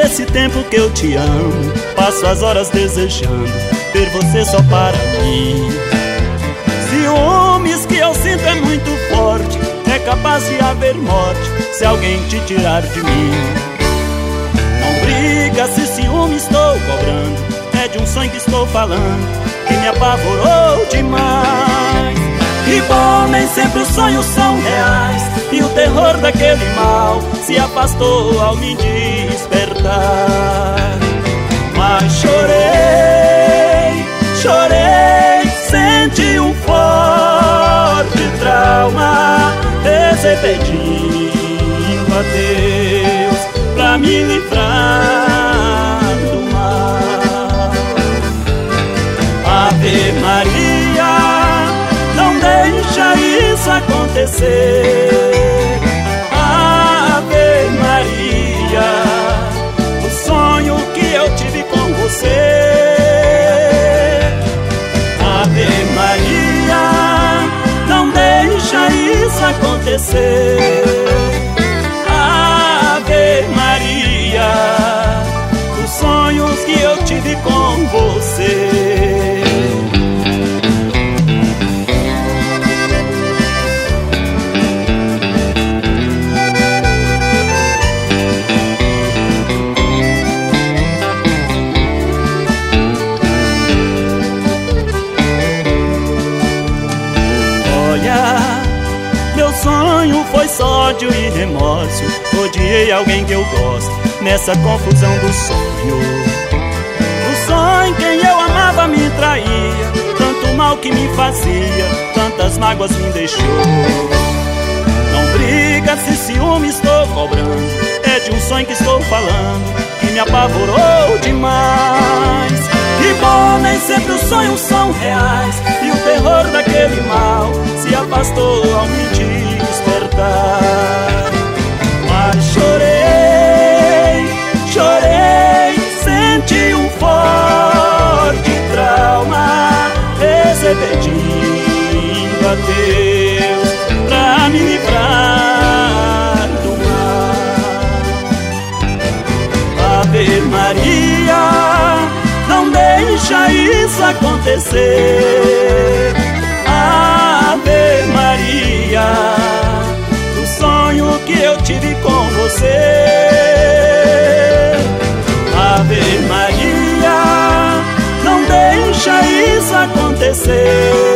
esse tempo que eu te amo, passo as horas desejando ter você só para mim. Ciúmes que eu sinto é muito forte, é capaz de haver morte se alguém te tirar de mim. Não briga se ciúme estou cobrando, é de um sonho que estou falando, que me apavorou demais. E bom, nem sempre os sonhos são reais, e o terror daquele mal se afastou ao me despertar. Mas chorei, chorei, senti um forte trauma, rezei pedindo a Deus pra me livrar do mal. Ave Maria, não deixa isso acontecer. Ave Maria, o sonho que eu tive com você. Ave Maria, não deixa isso acontecer. Ave Maria, os sonhos que eu tive com você. Meu sonho foi só ódio e remorso, odiei alguém que eu gosto nessa confusão do sonho. No sonho quem eu amava me traía, tanto mal que me fazia, tantas mágoas me deixou. Não briga se ciúme estou cobrando, é de um sonho que estou falando, que me apavorou demais. E bom, nem sempre os sonhos são reais, e o terror daquele mal se afastou ao me despertar. Mas chorei, chorei, senti um forte trauma, rezei pedindo a Deus pra me livrar do mal. Ave Maria, não deixa isso acontecer. Ave Maria, o sonho que eu tive com você. Ave Maria, não deixa isso acontecer.